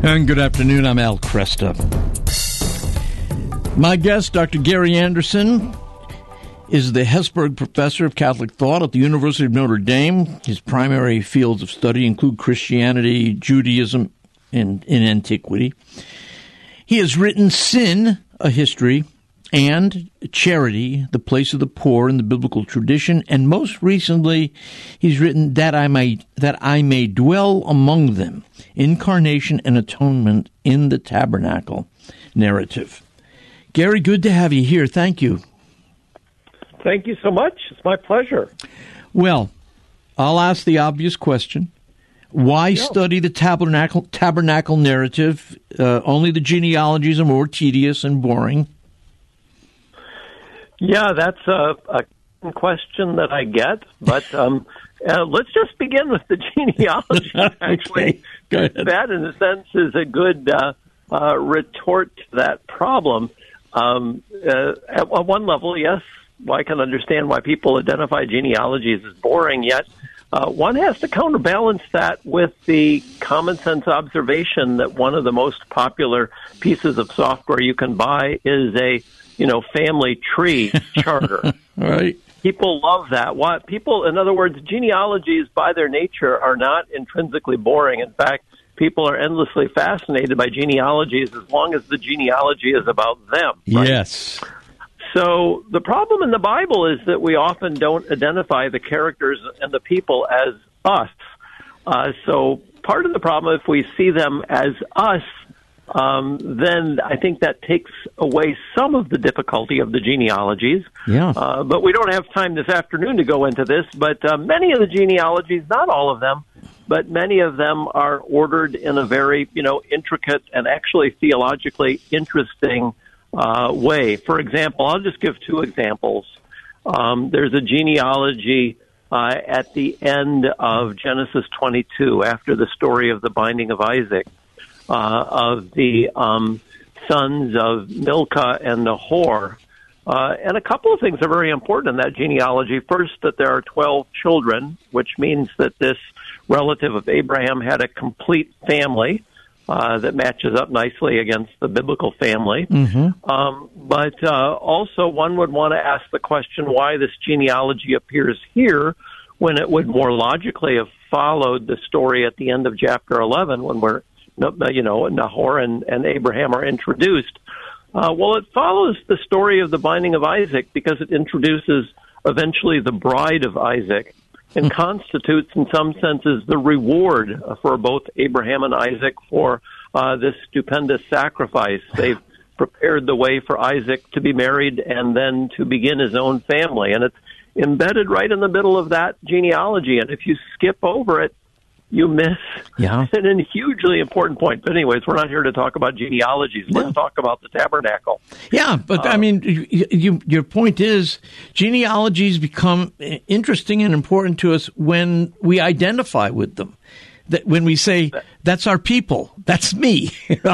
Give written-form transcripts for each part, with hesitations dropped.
And good afternoon, I'm Al Kresta. My guest, Dr. Gary Anderson, is the Hesburgh Professor of Catholic Thought at the University of Notre Dame. His primary fields of study include Christianity, Judaism, and in antiquity. He has written Sin, A History, and Charity, The Place of the Poor in the Biblical Tradition, and most recently, he's written That I May Dwell Among Them, Incarnation and Atonement in the Tabernacle Narrative. Gary, good to have you here. Thank you. Thank you so much. It's my pleasure. Well, I'll ask the obvious question. Why study the tabernacle narrative? Only the genealogies are more tedious and boring. Yeah, that's a question that I get, but let's just begin with the genealogy, actually. Okay. That, in a sense, is a good retort to that problem. At one level, yes, I can understand why people identify genealogies as boring, yet one has to counterbalance that with the common sense observation that one of the most popular pieces of software you can buy is a family tree charter. Right. People love that. In other words, genealogies by their nature are not intrinsically boring. In fact, people are endlessly fascinated by genealogies as long as the genealogy is about them. Right? Yes. So the problem in the Bible is that we often don't identify the characters and the people as us. So part of the problem, if we see them as us, then I think that takes away some of the difficulty of the genealogies. Yeah. But we don't have time this afternoon to go into this. But many of the genealogies, not all of them, but many of them are ordered in a very, intricate and actually theologically interesting way. For example, I'll just give two examples. There's a genealogy at the end of Genesis 22, after the story of the binding of Isaac. Of the sons of Milcah and Nahor. And a couple of things are very important in that genealogy. First, that there are 12 children, which means that this relative of Abraham had a complete family that matches up nicely against the biblical family. Mm-hmm. But also one would want to ask the question why this genealogy appears here when it would more logically have followed the story at the end of chapter 11 when Nahor and Abraham are introduced. Well, it follows the story of the binding of Isaac because it introduces eventually the bride of Isaac and constitutes, in some senses, the reward for both Abraham and Isaac for this stupendous sacrifice. They've prepared the way for Isaac to be married and then to begin his own family. And it's embedded right in the middle of that genealogy. And if you skip over it, you miss an hugely important point. But anyways, we're not here to talk about genealogies. Let's talk about the tabernacle. Yeah, but your point is genealogies become interesting and important to us when we identify with them. That when we say, that's our people, that's me.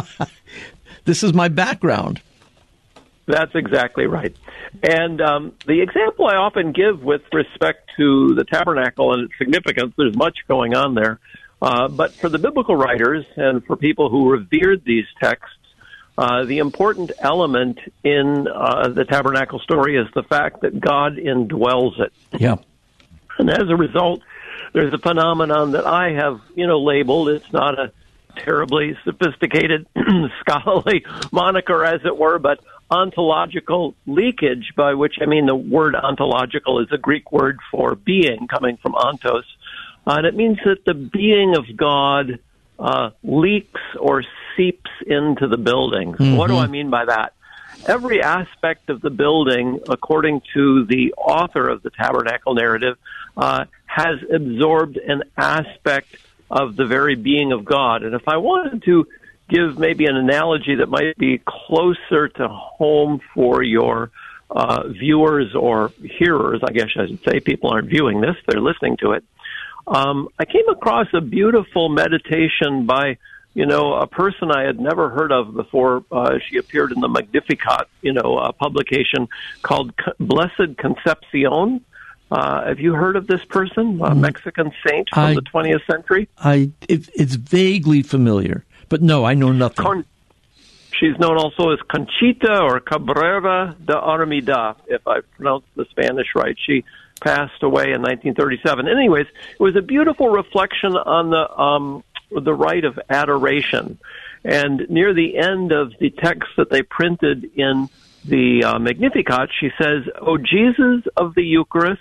This is my background. That's exactly right. And the example I often give with respect to the tabernacle and its significance, there's much going on there. But for the biblical writers and for people who revered these texts, the important element in the tabernacle story is the fact that God indwells it. Yeah. And as a result, there's a phenomenon that I have, labeled. It's not a terribly sophisticated scholarly moniker, as it were, but ontological leakage, by which I mean the word ontological is a Greek word for being, coming from ontos. And it means that the being of God leaks or seeps into the building. So what do I mean by that? Every aspect of the building, according to the author of the tabernacle narrative, has absorbed an aspect of the very being of God. And if I wanted to give maybe an analogy that might be closer to home for your viewers or hearers, I guess I should say, people aren't viewing this, they're listening to it. I came across a beautiful meditation by, a person I had never heard of before. She appeared in the Magnificat, publication called Blessed Concepcion. Have you heard of this person, a Mexican saint from the 20th century? It's vaguely familiar. But no, I know nothing. She's known also as Conchita or Cabrera de Armida, if I pronounced the Spanish right. She passed away in 1937. Anyways, it was a beautiful reflection on the rite of adoration. And near the end of the text that they printed in the Magnificat, she says, "O Jesus of the Eucharist,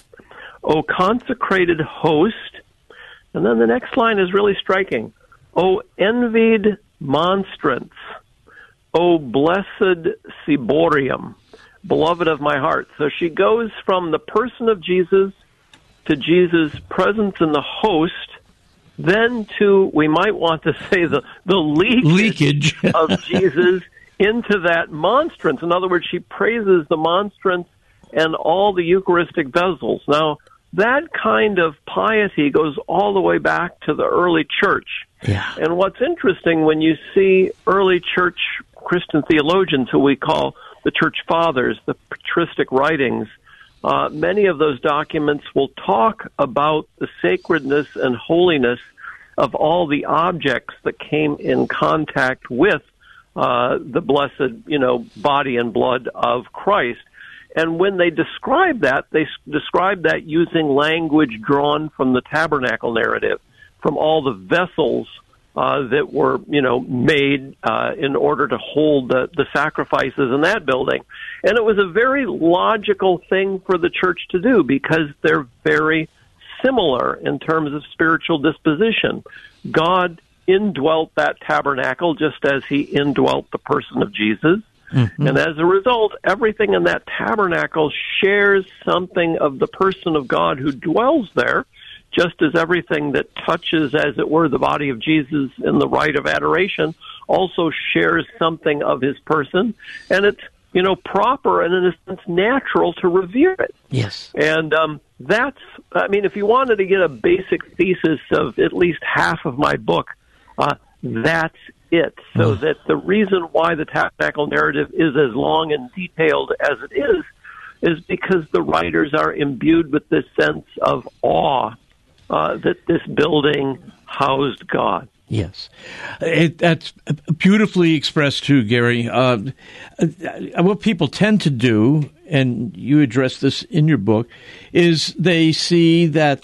O consecrated host," and then the next line is really striking, "O envied monstrance, O blessed ciborium, beloved of my heart." So she goes from the person of Jesus to Jesus' presence in the host, then to, we might want to say, the leakage of Jesus into that monstrance. In other words, she praises the monstrance and all the Eucharistic vessels. Now, that kind of piety goes all the way back to the early church. Yeah. And what's interesting, when you see early church Christian theologians, who we call the church fathers, the patristic writings, many of those documents will talk about the sacredness and holiness of all the objects that came in contact with the blessed, body and blood of Christ. And when they describe that, they describe that using language drawn from the tabernacle narrative, from all the vessels that were, made in order to hold the sacrifices in that building. And it was a very logical thing for the church to do, because they're very similar in terms of spiritual disposition. God indwelt that tabernacle just as he indwelt the person of Jesus. Mm-hmm. And as a result, everything in that tabernacle shares something of the person of God who dwells there, just as everything that touches, as it were, the body of Jesus in the rite of adoration also shares something of his person. And it's, proper and, in a sense, natural to revere it. Yes. And if you wanted to get a basic thesis of at least half of my book, that's it. So that the reason why the tabernacle narrative is as long and detailed as it is because the writers are imbued with this sense of awe that this building housed God. Yes. That's beautifully expressed too, Gary. What people tend to do, and you address this in your book, is they see that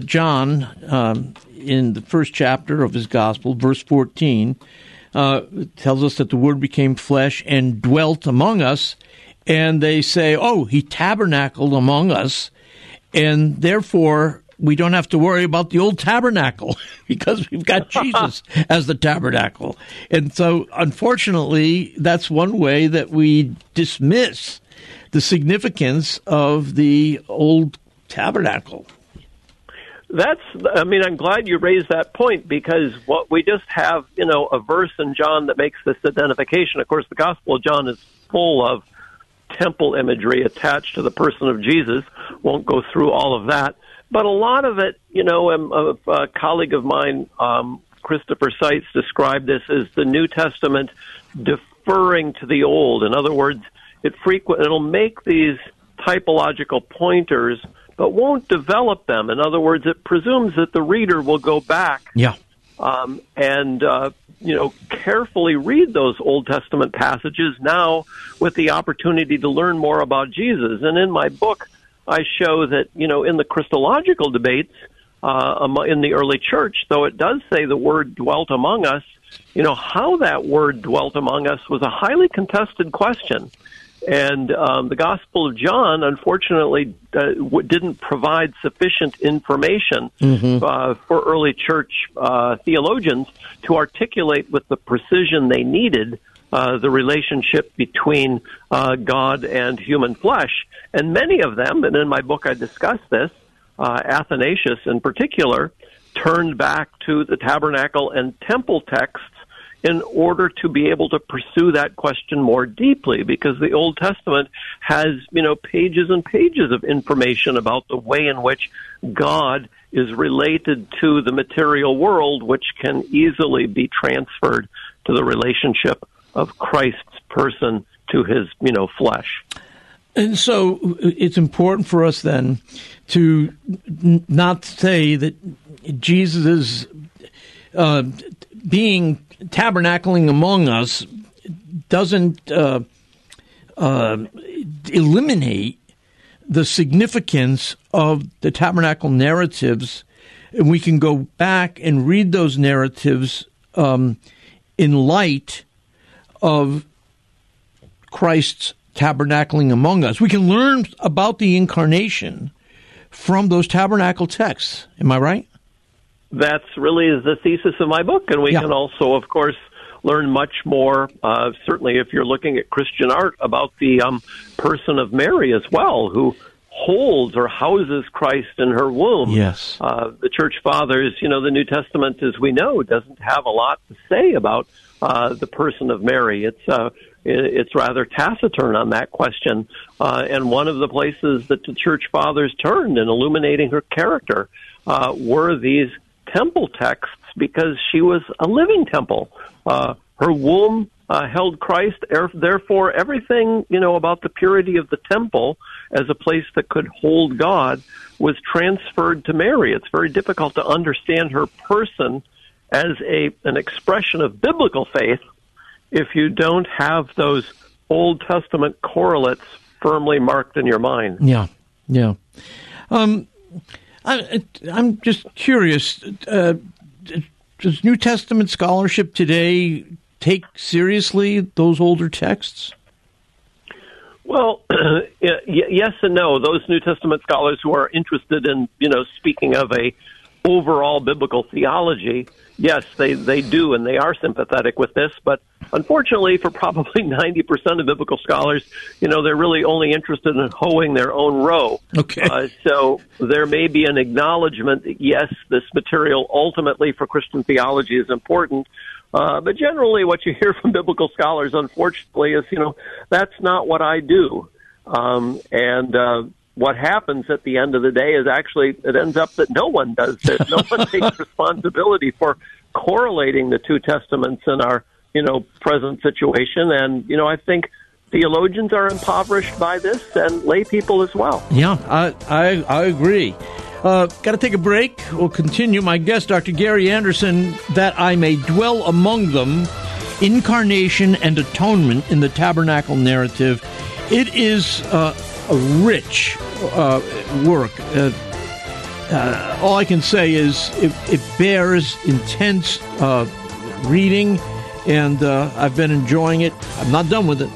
John, in the first chapter of his gospel, verse 14, tells us that the Word became flesh and dwelt among us, and they say, oh, he tabernacled among us, and therefore we don't have to worry about the old tabernacle because we've got Jesus as the tabernacle. And so, unfortunately, that's one way that we dismiss the significance of the old tabernacle. I'm glad you raised that point, because what we just have, a verse in John that makes this identification. Of course, the Gospel of John is full of temple imagery attached to the person of Jesus. Won't go through all of that. But a lot of it, a colleague of mine, Christopher Seitz, described this as the New Testament deferring to the Old. In other words, it'll make these typological pointers, but won't develop them. In other words, it presumes that the reader will go back and carefully read those Old Testament passages now with the opportunity to learn more about Jesus. And in my book, I show that, in the Christological debates in the early church, though it does say the word dwelt among us, how that word dwelt among us was a highly contested question. And the Gospel of John, unfortunately, didn't provide sufficient information for early church theologians to articulate with the precision they needed the relationship between God and human flesh. And many of them, and in my book I discuss this, Athanasius in particular, turned back to the tabernacle and temple texts in order to be able to pursue that question more deeply, because the Old Testament has, pages and pages of information about the way in which God is related to the material world, which can easily be transferred to the relationship of Christ's person to his, flesh. And so it's important for us then to not say that Jesus' being tabernacling among us doesn't eliminate the significance of the tabernacle narratives. And we can go back and read those narratives in light of Christ's tabernacling among us. We can learn about the incarnation from those tabernacle texts. Am I right? That's really the thesis of my book, and we can also, of course, learn much more, certainly if you're looking at Christian art, about the person of Mary as well, who holds or houses Christ in her womb. Yes. The Church Fathers, the New Testament, as we know, doesn't have a lot to say about the person of Mary. It's rather taciturn on that question. And one of the places that the Church Fathers turned in illuminating her character were these temple texts, because she was a living temple. Her womb held Christ. Therefore, everything, about the purity of the temple as a place that could hold God was transferred to Mary. It's very difficult to understand her person as an expression of biblical faith if you don't have those Old Testament correlates firmly marked in your mind. Yeah. I'm just curious, does New Testament scholarship today take seriously those older texts? Well, yes and no. Those New Testament scholars who are interested in, speaking of a overall biblical theology, yes, they do, and they are sympathetic with this. But unfortunately, for probably 90% of biblical scholars, they're really only interested in hoeing their own row. Okay. So there may be an acknowledgement that, yes, this material ultimately for Christian theology is important. But generally what you hear from biblical scholars, unfortunately, is, that's not what I do. What happens at the end of the day is actually it ends up that no one does this. No one takes responsibility for correlating the two testaments in our, present situation. And, I think theologians are impoverished by this, and lay people as well. Yeah, I agree. Got to take a break. We'll continue. My guest, Dr. Gary Anderson, That I May Dwell Among Them, Incarnation and Atonement in the Tabernacle Narrative. It is a rich work. All I can say is it bears intense reading, and I've been enjoying it. I'm not done with it.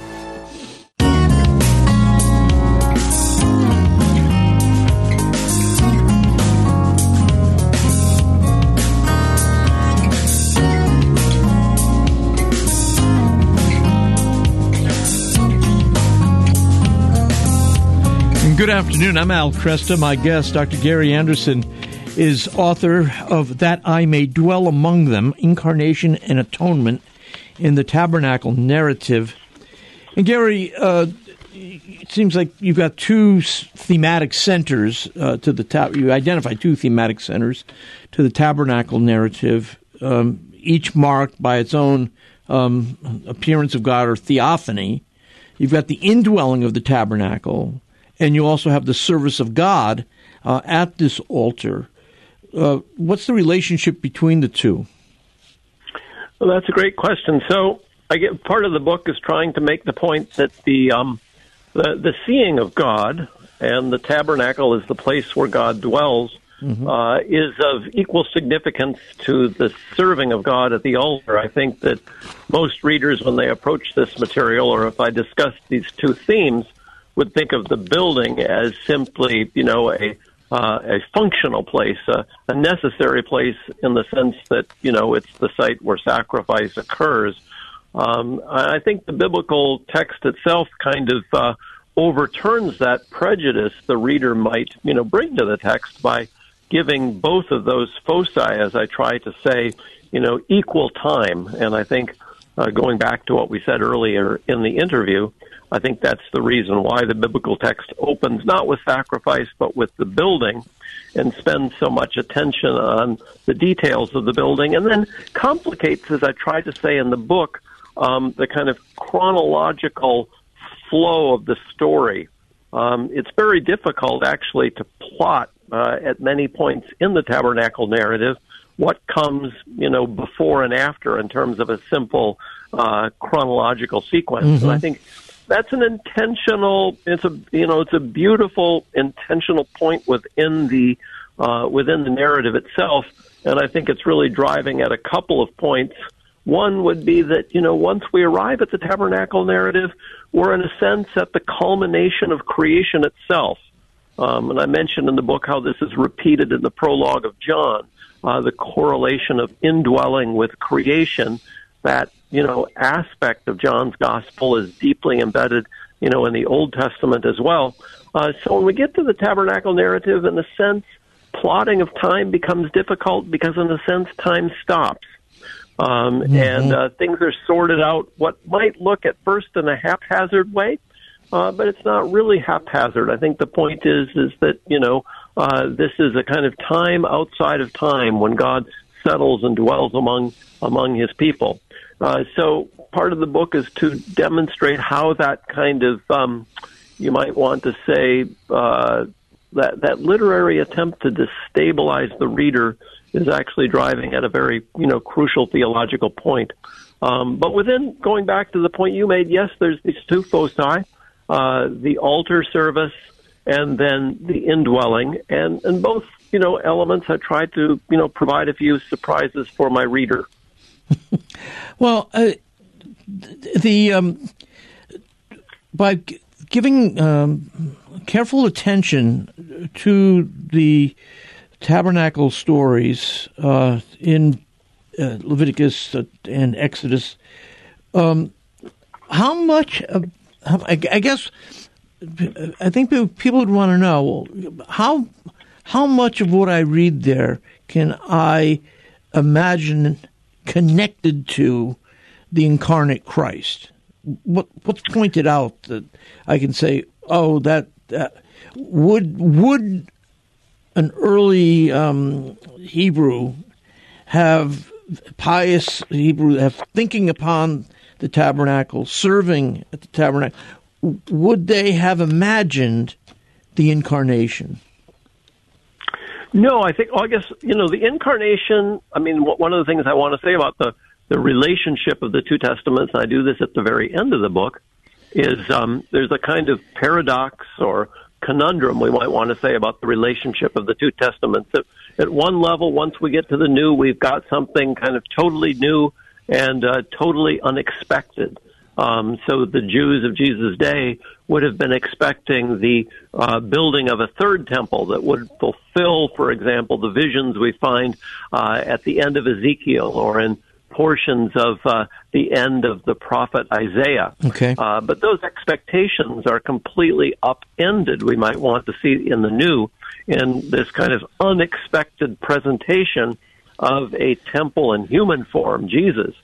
Good afternoon. I'm Al Kresta. My guest, Dr. Gary Anderson, is author of That I May Dwell Among Them, Incarnation and Atonement in the Tabernacle Narrative. And Gary, it seems like you've got two thematic centers you identify two thematic centers to the Tabernacle Narrative, each marked by its own appearance of God or theophany. You've got the indwelling of the tabernacle, and you also have the service of God at this altar. What's the relationship between the two? Well, that's a great question. So part of the book is trying to make the point that the seeing of God, and the tabernacle is the place where God dwells, is of equal significance to the serving of God at the altar. I think that most readers, when they approach this material, or if I discuss these two themes, would think of the building as simply, a functional place, a necessary place in the sense that, it's the site where sacrifice occurs. I think the biblical text itself kind of overturns that prejudice the reader might, bring to the text by giving both of those foci, as I try to say, equal time. And I think going back to what we said earlier in the interview, I think that's the reason why the biblical text opens not with sacrifice, but with the building, and spends so much attention on the details of the building, and then complicates, as I tried to say in the book, the kind of chronological flow of the story. It's very difficult, actually, to plot at many points in the tabernacle narrative what comes, before and after in terms of a simple chronological sequence. Mm-hmm. And I think that's an intentional. It's a beautiful intentional point within the narrative itself, and I think it's really driving at a couple of points. One would be that, once we arrive at the tabernacle narrative, we're in a sense at the culmination of creation itself. And I mentioned in the book how this is repeated in the prologue of John, the correlation of indwelling with creation. That, aspect of John's gospel is deeply embedded, in the Old Testament as well. So when we get to the tabernacle narrative, in a sense, plotting of time becomes difficult because, in a sense, time stops. And things are sorted out what might look at first in a haphazard way, but it's not really haphazard. I think the point is that, this is a kind of time outside of time when God settles and dwells among his people. So part of the book is to demonstrate how that kind of, you might want to say, that literary attempt to destabilize the reader is actually driving at a very, crucial theological point. But within, going back to the point you made, yes, there's these two foci, the altar service and then the indwelling, and both, elements I try to, provide a few surprises for my reader. Well, by giving careful attention to the tabernacle stories in Leviticus and Exodus, how much of, I guess, I think people would want to know, how much of what I read there can I imagine connected to the incarnate Christ? What's pointed out that I can say, oh, that would an early Hebrew have pious Hebrew have thinking upon the tabernacle, serving at the tabernacle, would they have imagined the incarnation? No, I guess, the incarnation, one of the things I want to say about the relationship of the two testaments, and I do this at the very end of the book, is there's a kind of paradox or conundrum, we might want to say, about the relationship of the two testaments. At one level, once we get to the new, we've got something kind of totally new and totally unexpected. So the Jews of Jesus' day would have been expecting the building of a third temple that would fulfill, for example, the visions we find at the end of Ezekiel or in portions of the end of the prophet Isaiah. Okay. But those expectations are completely upended, we might want to see in the new, in this kind of unexpected presentation of a temple in human form, Jesus.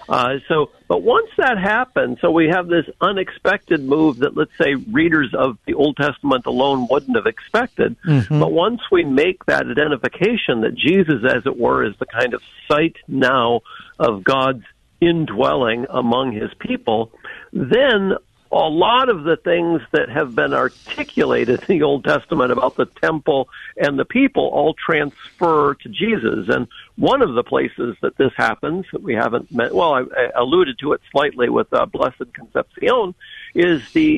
But once that happens, so we have this unexpected move that, let's say, readers of the Old Testament alone wouldn't have expected. Mm-hmm. But once we make that identification that Jesus, as it were, is the kind of site now of God's indwelling among his people, then a lot of the things that have been articulated in the Old Testament about the temple and the people all transfer to Jesus. And one of the places that this happens, that we haven't met, I alluded to it slightly with Blessed Concepcion, is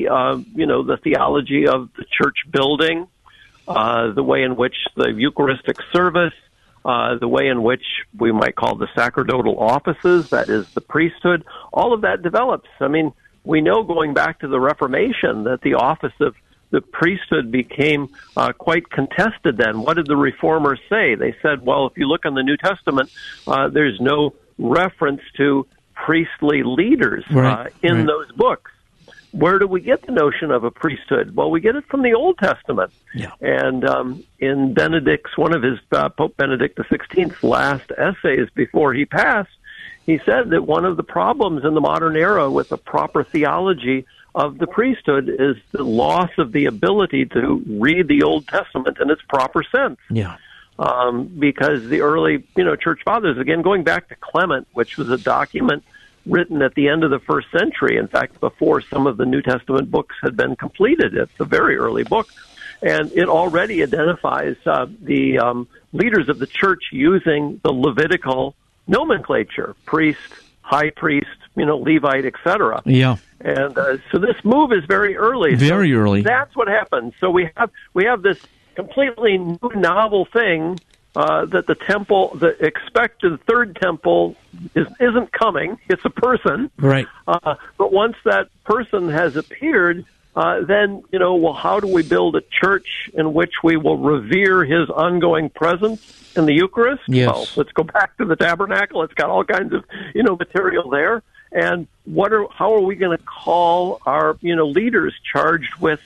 the theology of the church building, the way in which the Eucharistic service, the way in which we might call the sacerdotal offices, that is the priesthood, all of that develops. We know, going back to the Reformation, that the office of the priesthood became quite contested then. What did the Reformers say? They said, well, if you look in the New Testament, there's no reference to priestly leaders in those books. Where do we get the notion of a priesthood? Well, we get it from the Old Testament. Yeah. And in Benedict's, one of his, Pope Benedict XVI's last essays before he passed, he said that one of the problems in the modern era with the proper theology of the priesthood is the loss of the ability to read the Old Testament in its proper sense. Yeah. Because the early, church fathers, again, going back to Clement, which was a document written at the end of the first century, in fact, before some of the New Testament books had been completed. It's a very early book. And it already identifies the leaders of the church using the Levitical nomenclature: priest, high priest, Levite, etc. Yeah. And so this move is very early. Very early. That's what happens. So we have this completely new, novel thing that the temple, the expected third temple, isn't coming. It's a person. Right. But once that person has appeared, then, how do we build a church in which we will revere his ongoing presence in the Eucharist? Yes. Well, let's go back to the tabernacle. It's got all kinds of, material there. And how are we going to call our, leaders charged with,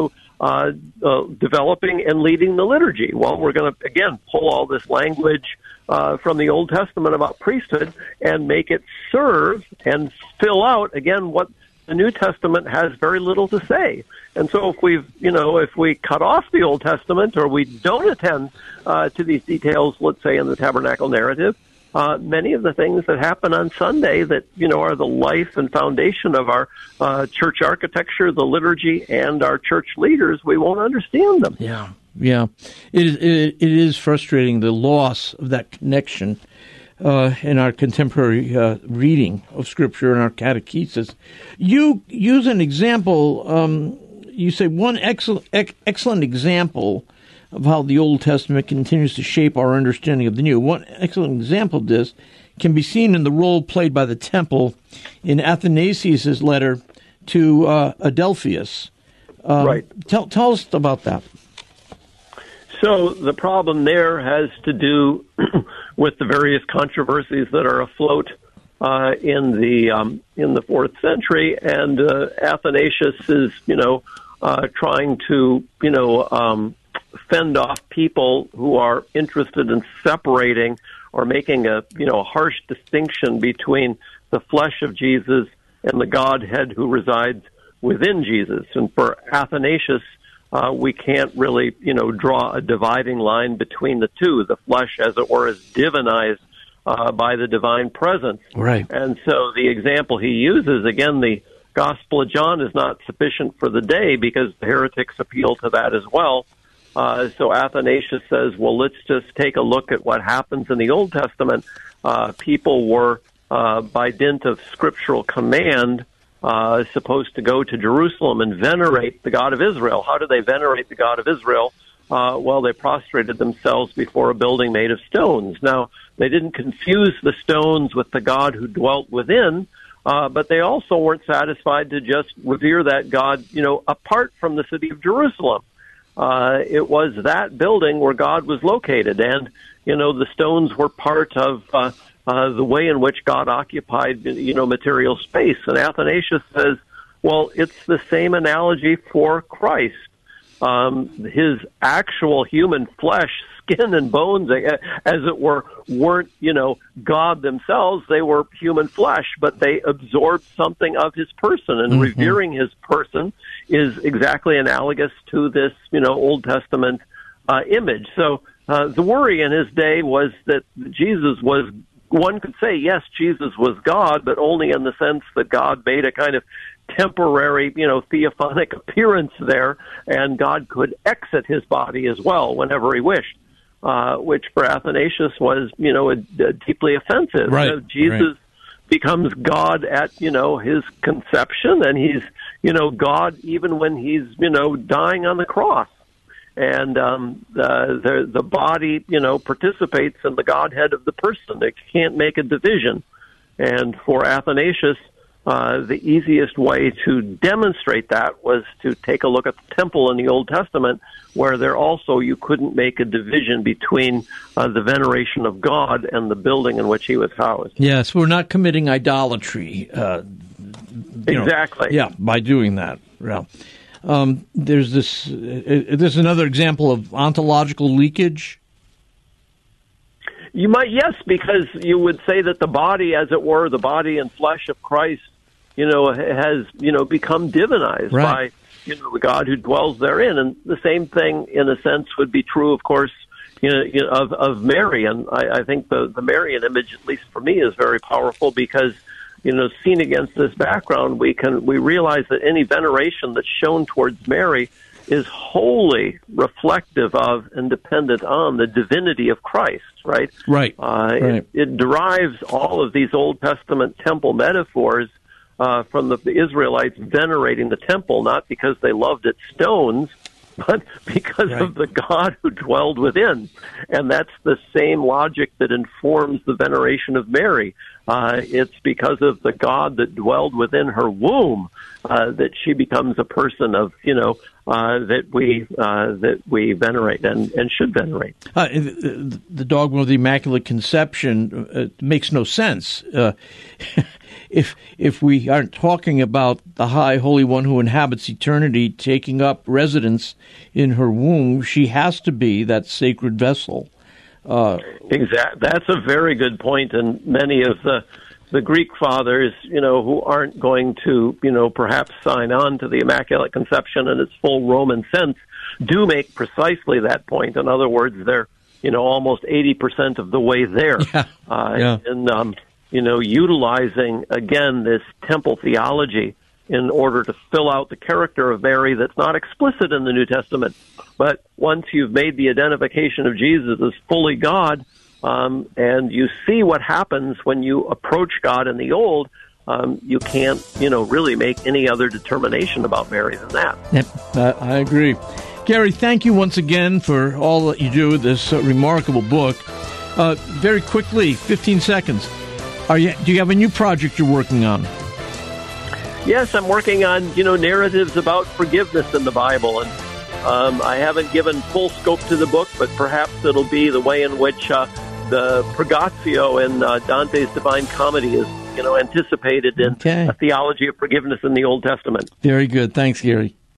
developing and leading the liturgy? Well, we're going to, again, pull all this language from the Old Testament about priesthood and make it serve and fill out, again, what the New Testament has very little to say. And so if we cut off the Old Testament, or we don't attend to these details, let's say in the tabernacle narrative, many of the things that happen on Sunday that, are the life and foundation of our church architecture, the liturgy, and our church leaders, we won't understand them. Yeah. It is frustrating, the loss of that connection in our contemporary reading of Scripture and our catechesis. You use an example, you say one excellent example of how the Old Testament continues to shape our understanding of the New. One excellent example of this can be seen in the role played by the temple in Athanasius' letter to Adelphius. Right. Tell us about that. So the problem there has to do with the various controversies that are afloat in the 4th century, and Athanasius is trying to fend off people who are interested in separating or making a harsh distinction between the flesh of Jesus and the Godhead who resides within Jesus. And for Athanasius, we can't really, draw a dividing line between the two. The flesh, as it were, is divinized by the divine presence. Right. And so the example he uses, again, the Gospel of John is not sufficient for the day because the heretics appeal to that as well. So Athanasius says, well, let's just take a look at what happens in the Old Testament. People were, by dint of scriptural command, supposed to go to Jerusalem and venerate the God of Israel. How do they venerate the God of Israel? Well, they prostrated themselves before a building made of stones. Now, they didn't confuse the stones with the God who dwelt within, but they also weren't satisfied to just revere that God, apart from the city of Jerusalem. It was that building where God was located, and, the stones were part of the way in which God occupied, material space. And Athanasius says, well, it's the same analogy for Christ. His actual human flesh, skin and bones, as it were, weren't, God themselves. They were human flesh, but they absorbed something of his person, and revering his person is exactly analogous to this, Old Testament image. So the worry in his day was that Jesus was, one could say, yes, Jesus was God, but only in the sense that God made a kind of temporary, theophanic appearance there, and God could exit his body as well whenever he wished, which for Athanasius was, deeply offensive. Right. Jesus becomes God at, his conception, and he's, God even when he's, dying on the cross. And the body, participates in the Godhead of the person. It can't make a division. And for Athanasius, the easiest way to demonstrate that was to take a look at the temple in the Old Testament, where there also you couldn't make a division between the veneration of God and the building in which he was housed. Yes, we're not committing idolatry. Exactly. By doing that. Yeah. There's another example of ontological leakage. You might, yes, because you would say that the body, as it were, the body and flesh of Christ, has, become divinized by, the God who dwells therein. And the same thing, in a sense, would be true, of course, of Mary. And I think the Marian image, at least for me, is very powerful because, seen against this background, we realize that any veneration that's shown towards Mary is wholly reflective of and dependent on the divinity of Christ, right? Right. It derives all of these Old Testament temple metaphors from the Israelites venerating the temple, not because they loved its stones, but because of the God who dwelled within. And that's the same logic that informs the veneration of Mary. It's because of the God that dwelled within her womb that she becomes a person of, that we venerate and should venerate. The dogma of the Immaculate Conception makes no sense. If we aren't talking about the High Holy One who inhabits eternity taking up residence in her womb, she has to be that sacred vessel. Exactly. That's a very good point, and many of the Greek fathers, who aren't going to, perhaps sign on to the Immaculate Conception in its full Roman sense, do make precisely that point. In other words, they're, almost 80% of the way there. Utilizing, again, this temple theology in order to fill out the character of Mary that's not explicit in the New Testament. But once you've made the identification of Jesus as fully God, and you see what happens when you approach God in the Old, you can't, really make any other determination about Mary than that. Yep, I agree. Gary, thank you once again for all that you do with this remarkable book. Very quickly, 15 seconds. Do you have a new project you're working on? Yes, I'm working on, narratives about forgiveness in the Bible, and I haven't given full scope to the book, but perhaps it'll be the way in which the Purgatio in Dante's Divine Comedy is, anticipated in a theology of forgiveness in the Old Testament. Very good. Thanks, Gary.